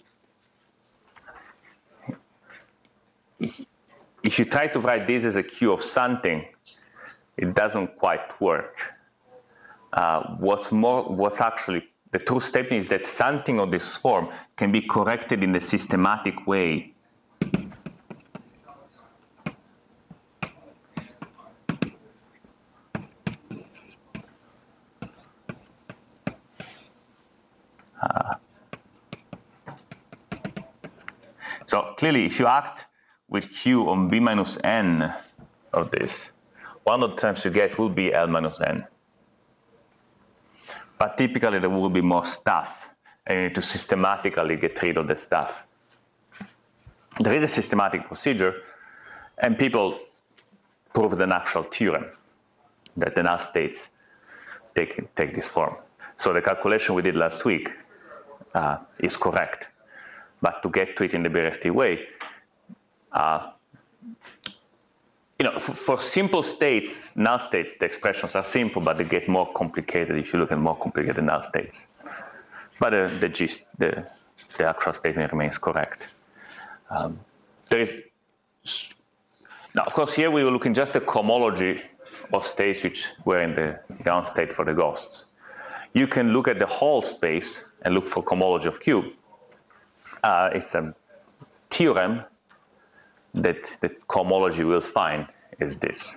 try to write this as a Q of something, it doesn't quite work. What's actually the true statement is that something of this form can be corrected in a systematic way. So clearly, if you act with Q on B minus n of this, one of the terms you get will be L minus n. But typically, there will be more stuff, and you need to systematically get rid of the stuff. There is a systematic procedure, and people prove the natural theorem that the null states take this form. So the calculation we did last week is correct. But to get to it in the Beresty way, for simple states, null states, the expressions are simple, but they get more complicated if you look at more complicated null states. But the actual statement remains correct. Now, of course, here we were looking just at cohomology of states which were in the ground state for the ghosts. You can look at the whole space and look for cohomology of Q. It's a theorem that the cohomology will find is this.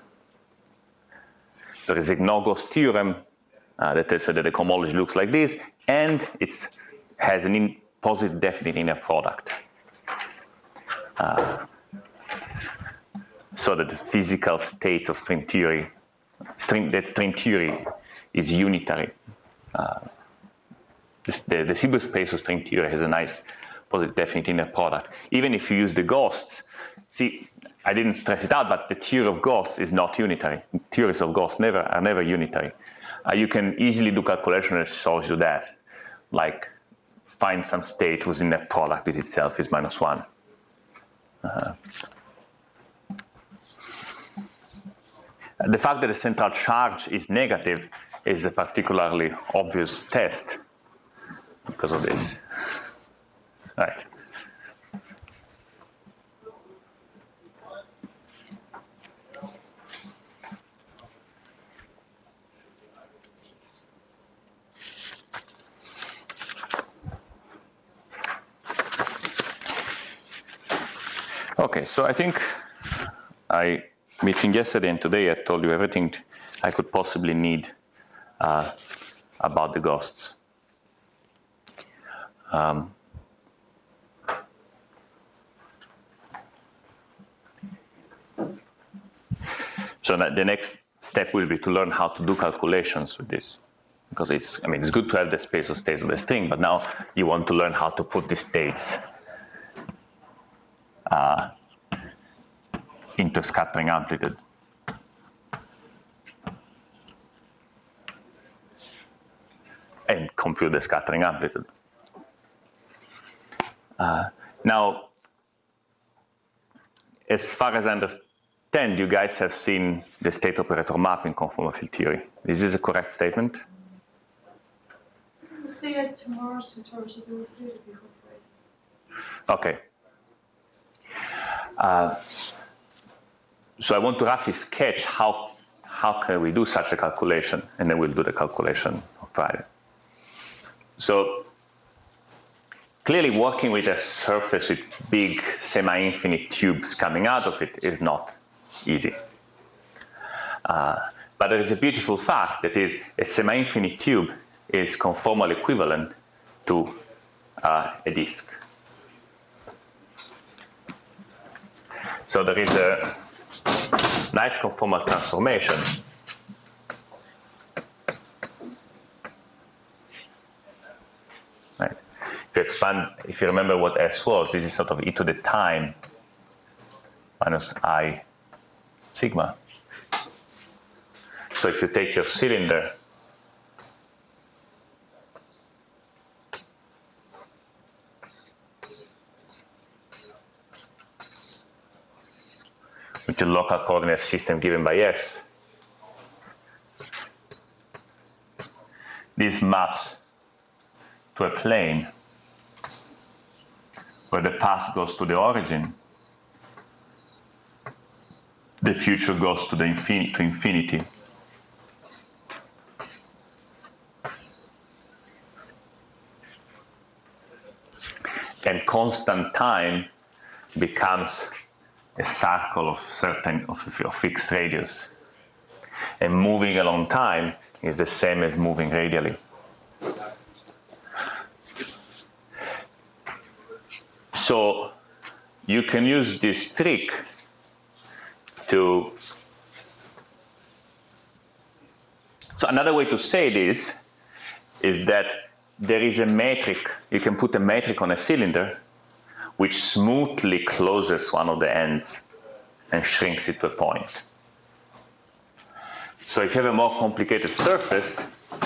So there's a no-ghost theorem that tells you that the cohomology looks like this, and it has a positive definite inner product. so that the physical states of string theory, string theory is unitary. The Hilbert space of string theory has a nice positive definite inner product. Even if you use the ghosts, see, I didn't stress it out, but the theory of ghosts is not unitary. Theories of ghosts are never unitary. You can easily do calculation that shows you that, like find some state whose inner product with itself is -1. The fact that the central charge is negative is a particularly obvious test because of this. Right. Okay, so I think between yesterday and today, I told you everything I could possibly need about the ghosts. So the next step will be to learn how to do calculations with this, because it's good to have the space of states of the string, but now you want to learn how to put the states into scattering amplitude. And compute the scattering amplitude. Now, as far as I understand, you guys have seen the state operator map in conformal field theory. Is this a correct statement? We'll see it tomorrow's tutorial, so we'll see it before Friday. Okay. So I want to roughly sketch how can we do such a calculation, and then we'll do the calculation on Friday. So clearly working with a surface with big semi-infinite tubes coming out of it is not easy. But there is a beautiful fact that is a semi-infinite tube is conformal equivalent to a disk. So there is a nice conformal transformation right. If you expand, if you remember what S was, this is sort of e to the time minus I sigma. So if you take your cylinder with the local coordinate system given by S, this maps to a plane where the past goes to the origin, the future goes to the infinity. And constant time becomes a circle of fixed radius. And moving along time is the same as moving radially. So you can use this trick to. So another way to say this is that there is a metric. You can put a metric on a cylinder which smoothly closes one of the ends and shrinks it to a point. So if you have a more complicated surface,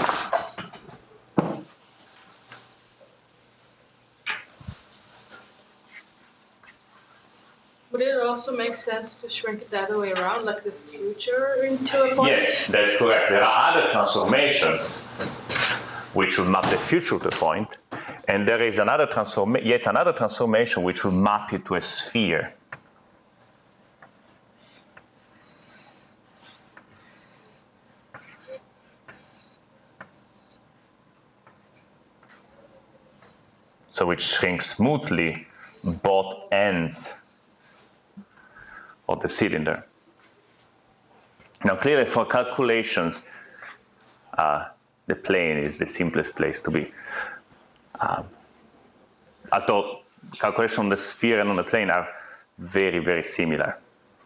would it also make sense to shrink it the other way around, like the future into a point? yes, that's correct. There are other transformations which will map the future to a point, and there is yet another transformation which will map it to a sphere. So which shrinks smoothly both ends of the cylinder. Now clearly for calculations, the plane is the simplest place to be. Although calculations on the sphere and on the plane are very, very similar.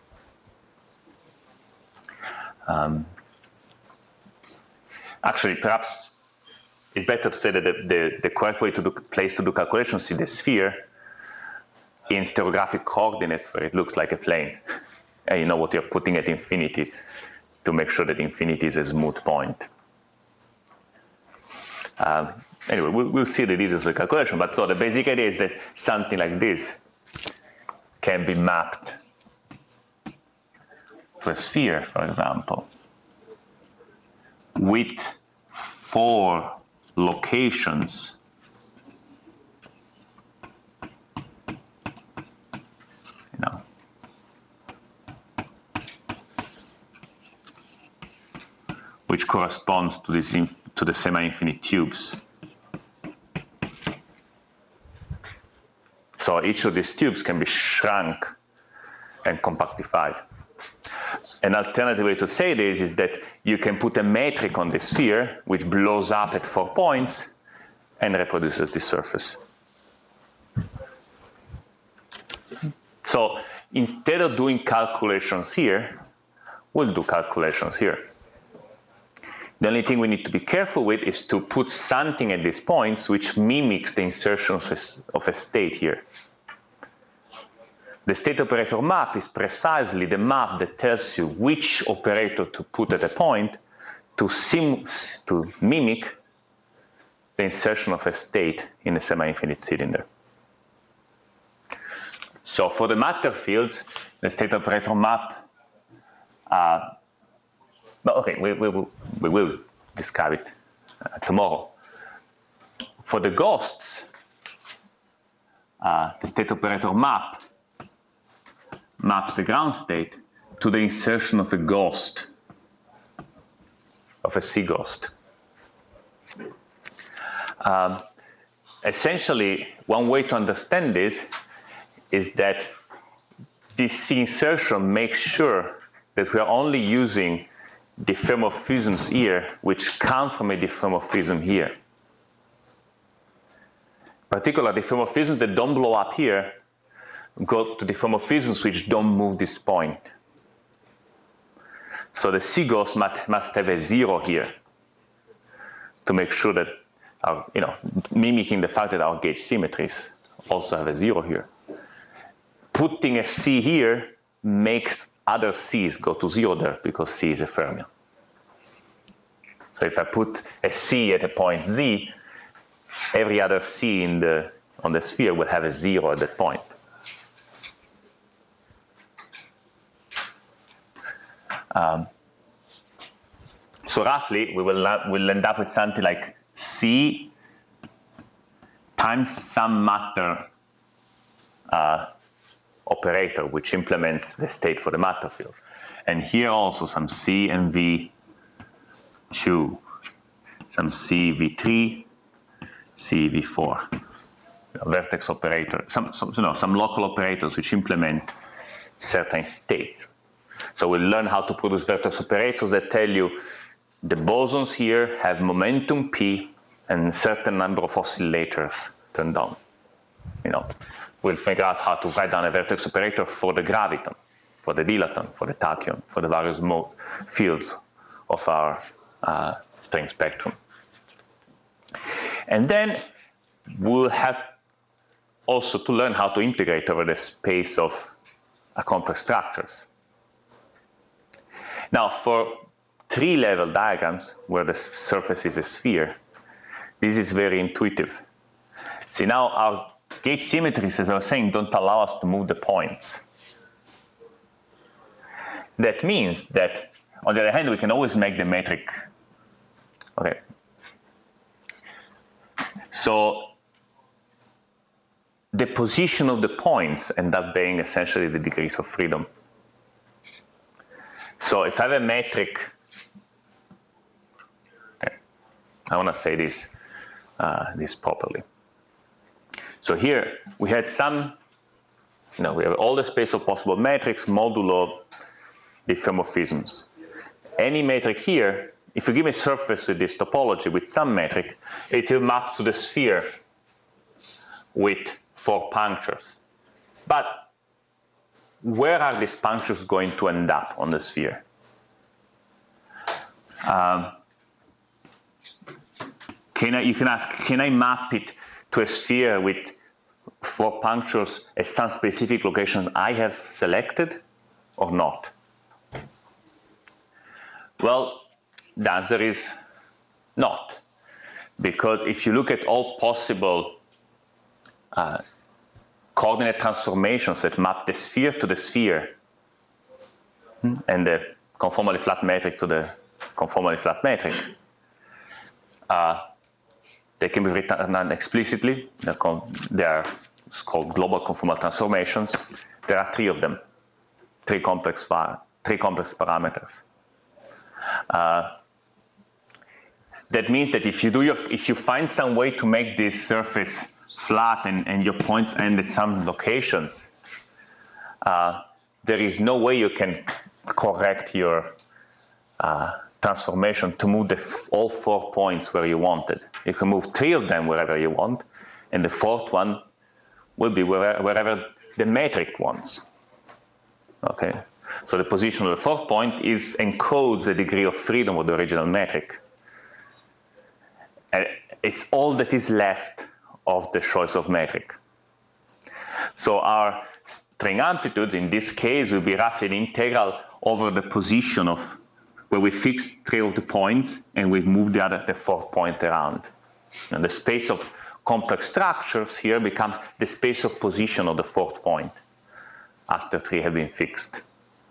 Actually, perhaps it's better to say that the correct way to do place to do calculations is the sphere in stereographic coordinates where it looks like a plane. And you know what you're putting at infinity to make sure that infinity is a smooth point. Anyway, we'll see the details of the calculation, but so the basic idea is that something like this can be mapped to a sphere, for example, with 4 locations which corresponds to this to the semi-infinite tubes. So each of these tubes can be shrunk and compactified. An alternative way to say this is that you can put a metric on the sphere which blows up at 4 points and reproduces the surface. So instead of doing calculations here, we'll do calculations here. The only thing we need to be careful with is to put something at these points which mimics the insertion of a state here. The state operator map is precisely the map that tells you which operator to put at a point to mimic the insertion of a state in a semi-infinite cylinder. So for the matter fields, the state operator map, but okay, we will describe it tomorrow. For the ghosts, the state operator map maps the ground state to the insertion of a ghost, of a C ghost. Essentially, one way to understand this is that this C insertion makes sure that we are only using diffeomorphisms here which come from a diffeomorphism here. Particularly diffeomorphisms that don't blow up here go to diffeomorphisms which don't move this point. So the C ghost must have a 0 here to make sure that, mimicking the fact that our gauge symmetries also have a 0 here. Putting a C here makes other C's go to 0 there because C is a fermion. So if I put a C at a point Z, every other C on the sphere will have a 0 at that point. So roughly, we'll end up with something like C times some matter operator, which implements the state for the matter field. And here also some C and V2, some C V3, C V4, vertex operator, some local operators which implement certain states. So we'll learn how to produce vertex operators that tell you the bosons here have momentum P and a certain number of oscillators turned on. We'll figure out how to write down a vertex operator for the graviton, for the dilaton, for the tachyon, for the various fields of our string spectrum. And then we'll have also to learn how to integrate over the space of complex structures. Now, for 3-level diagrams where the surface is a sphere, this is very intuitive. See, now our gauge symmetries, as I was saying, don't allow us to move the points. That means that, on the other hand, we can always make the metric. Okay. So the position of the points end up being essentially the degrees of freedom. So if I have a metric, okay, I want to say this properly. So here we had we have all the space of possible metrics modulo diffeomorphisms. Any metric here, if you give me a surface with this topology with some metric, it will map to the sphere with 4 punctures. But where are these punctures going to end up on the sphere? You can ask, can I map it to a sphere with 4 punctures at some specific location I have selected or not? Well, the answer is not. Because if you look at all possible coordinate transformations that map the sphere to the sphere and the conformally flat metric to the conformally flat metric, they can be written explicitly. They are called global conformal transformations. There are 3 of them, 3 complex parameters. That means that if you find some way to make this surface flat and your points end at some locations, there is no way you can correct your transformation to move all 4 points where you want it. You can move 3 of them wherever you want, and the 4th one will be wherever the metric wants. Okay, so the position of the 4th point encodes the degree of freedom of the original metric. And it's all that is left of the choice of metric. So our string amplitude in this case will be roughly an integral over the position of where we fix 3 of the points and we move the 4th point around. And the space of complex structures here becomes the space of position of the 4th point after 3 have been fixed.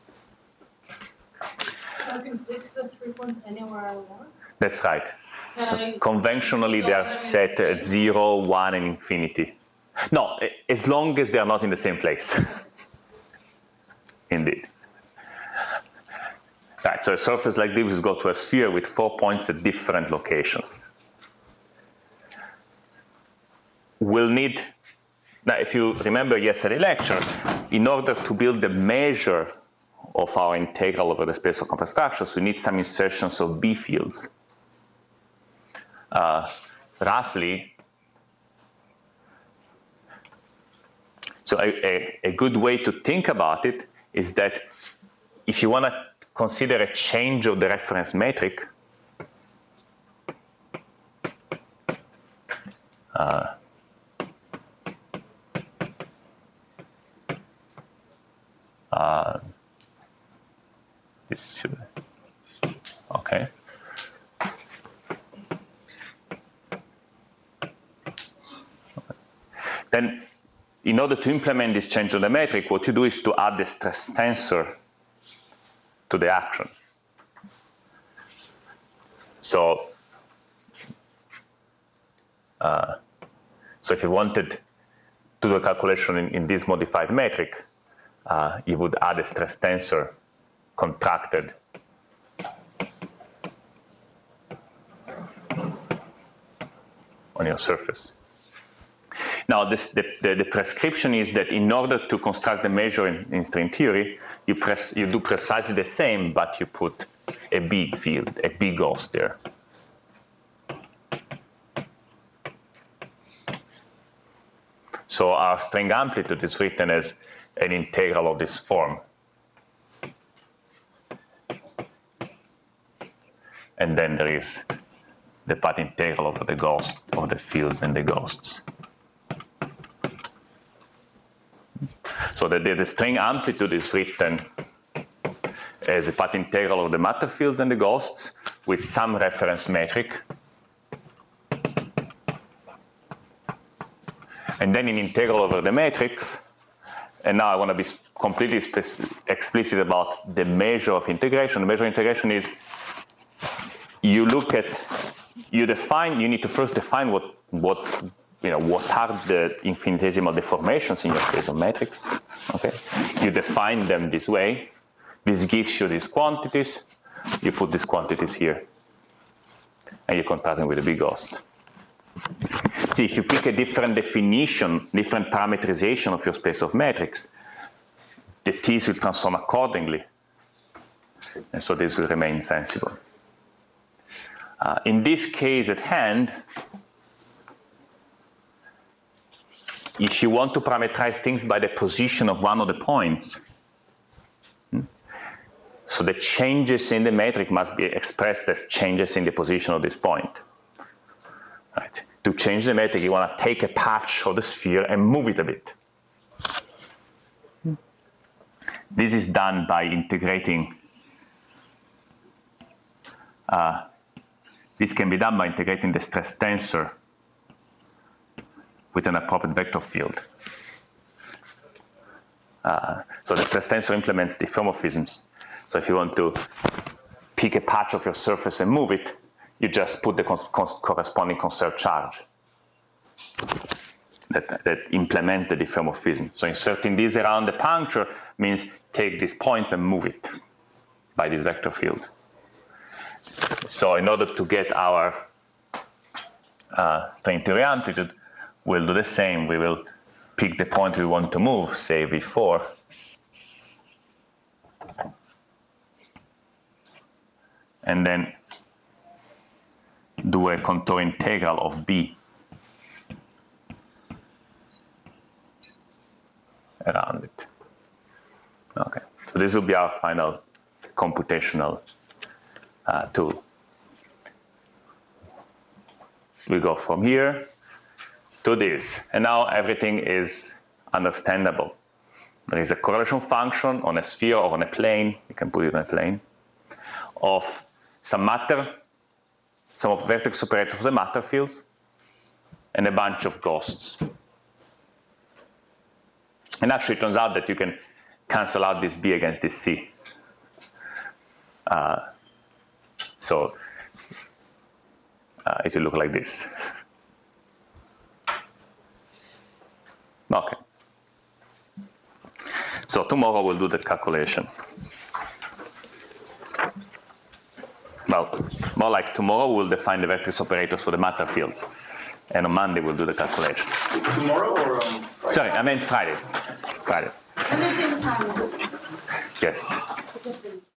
So I can fix the 3 points anywhere I want? That's right. So conventionally, they are set at 0, 1, and infinity. No, as long as they are not in the same place. Indeed. Right, so a surface like this will go to a sphere with 4 points at different locations. We'll need, now if you remember yesterday's lecture, in order to build the measure of our integral over the space of complex structures, we need some insertions of B fields. Roughly, so a good way to think about it is that if you want to consider a change of the reference metric, this should, okay. Then, in order to implement this change of the metric, what you do is to add the stress tensor to the action. So if you wanted to do a calculation in this modified metric, you would add a stress tensor contracted on your surface. Now, the prescription is that in order to construct the measure in string theory, you do precisely the same, but you put a B field, a B Gauss there. So our string amplitude is written as an integral of this form. And then there is the path integral over the Gauss of the fields and the ghosts. So the string amplitude is written as a path integral of the matter fields and the ghosts with some reference metric. And then an integral over the matrix. And now I want to be completely explicit about the measure of integration. The measure of integration is you need to first define what are the infinitesimal deformations in your space of metrics. Okay, you define them this way. This gives you these quantities. You put these quantities here, and you compare them with the big Gauss. See, if you pick a different definition, different parameterization of your space of metrics, the T's will transform accordingly, and so this will remain sensible. In this case at hand, if you want to parameterize things by the position of one of the points, So the changes in the metric must be expressed as changes in the position of this point. Right. To change the metric, you want to take a patch of the sphere and move it a bit. This is done by integrating. This can be done by integrating the stress tensor with an appropriate vector field. So the stress tensor implements diffeomorphisms. So if you want to pick a patch of your surface and move it, you just put the corresponding conserved charge that implements the diffeomorphism. So inserting this around the puncture means take this point and move it by this vector field. So in order to get our string theory amplitude, we'll do the same. We will pick the point we want to move, say V4, and then do a contour integral of B around it. Okay, so this will be our final computational tool. We go from here to this, and now everything is understandable. There is a correlation function on a sphere or on a plane, you can put it on a plane, of some matter, some of vertex operators of the matter fields, and a bunch of ghosts. And actually it turns out that you can cancel out this B against this C. So it will look like this. Okay. So tomorrow we'll do that calculation. Well, more like tomorrow we'll define the vertex operators for the matter fields. And on Monday we'll do the calculation. Tomorrow or on Friday? Sorry, I meant Friday. Friday. And the same time. Yes.